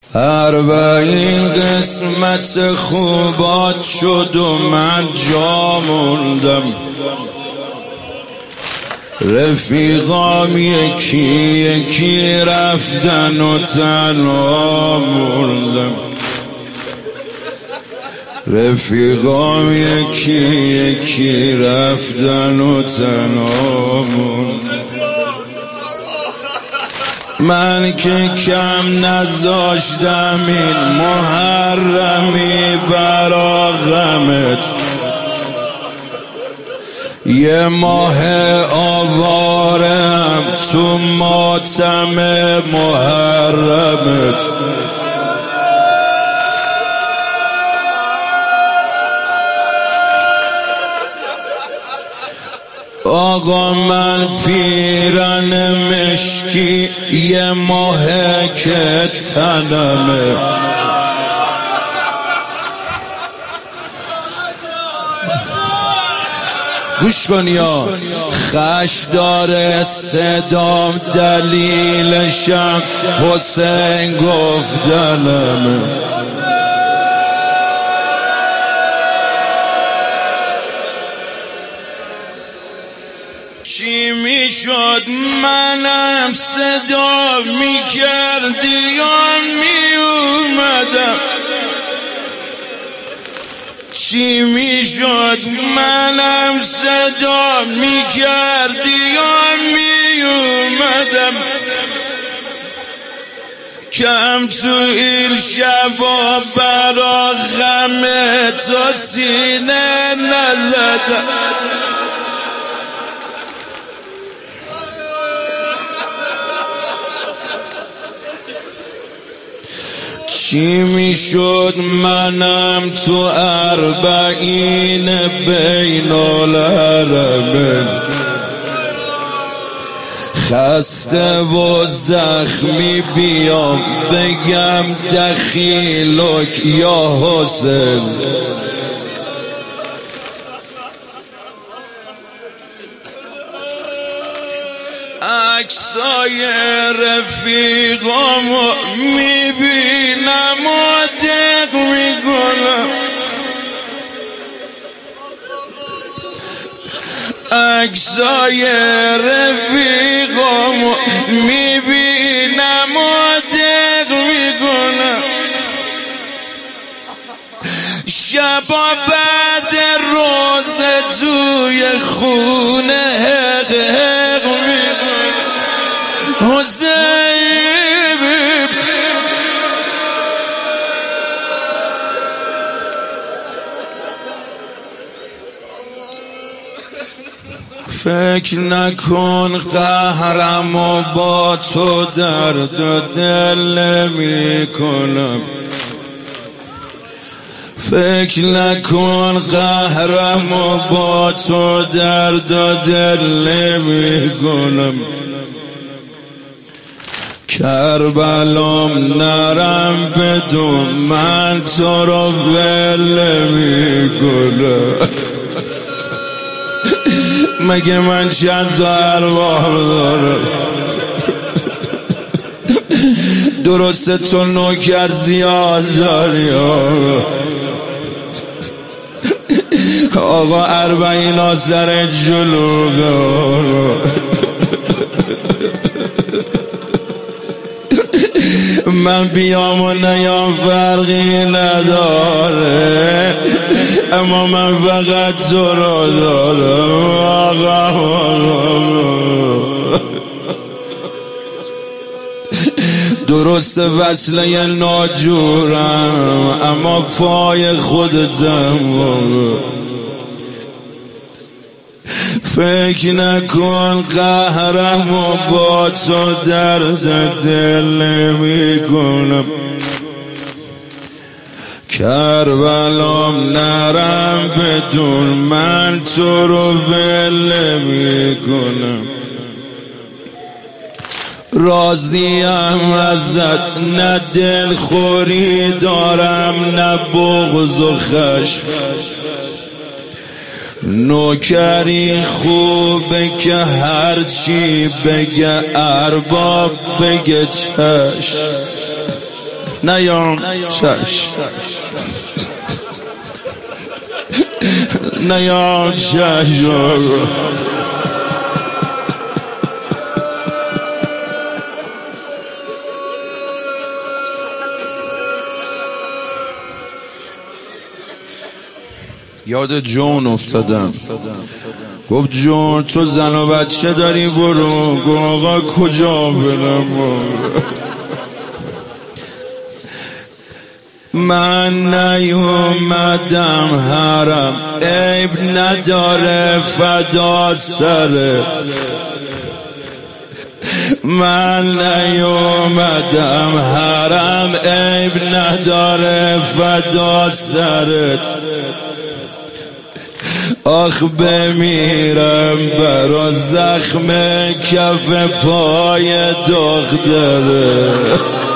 اربعین قسمت خوبات شد و من جا موندم. رفیقام یکی یکی رفتن و تنها موندم. رفیقام یکی یکی رفتن و تنها موندم. من که کم نذاشتم این محرمی برا غمت، یه ماه آوارم تو ماتم محرمت. آقا من پیرن مشکی یه ماه که تنمه، گوش کن یا خش داره صدام دلیلشم حسین گفتنمه. چی میشد منم صدا میکردی یا میومدم؟ چی میشد منم صدا میکردی یا میومدم؟ کم تو این شبا برا غم تو سینه نزدم. چی میشد منم تو اربعین بین الحرمین خسته و زخمی بیام بگم دخیلک یا حسین؟ عکسای رفیقامو میبینم و دق میکنم. عکسای رفیقامو میبینم و دق میکنم. شبا بعد روزه توی خونه حق حق میکنم. حسین فکر نکن قهرم و با تو درد و دل میکنم. فکر نکن قهرم و با تو درد و دل میکنم. کربلام نرم بدون من تو رو ول میکنم. مگه من چند تا ارواح دارم؟ درسته تو نوکر زیاد داری آقا، اربعین آسر جلوگا. من بیام و نیام فرقی نداره، اما من فقط تو رو دارم آقا. درست وصله ناجورم اما پای خودتم. فکر نکن قهرم و با تو درد دل میکنم. کربلام نرم بدون من تو رو ول میکنم. راضیم ازت، نه دلخوری دارم نه بغض و خشم. نوکری خوبه که هرچی بگه ارباب بگه چشم. نیام چش نیام چش یاد جون افتادم. گفت جون تو زن و بچه داری برو. گفت آقا کجا برم؟ من نیومدم حرم عیب نداره فدا سرت. من نیومدم حرم عیب نداره فدا سرت. آخ بمیرم برا زخم کف پای دختره.